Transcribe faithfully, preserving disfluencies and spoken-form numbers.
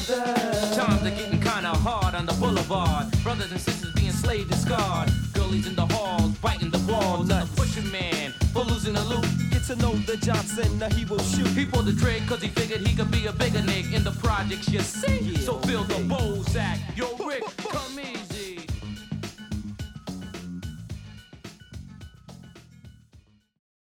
Times are getting kinda hard on the boulevard. Brothers and sisters being slaved and scarred. Girlies in the halls, biting the walls. And the pushing man, for losing the loot. Get to know the Johnson, now he will shoot. He pulled the trigger cause he figured he could be a bigger nigga in the projects, you see. So fill the Bozak. Yo, Rick, come in.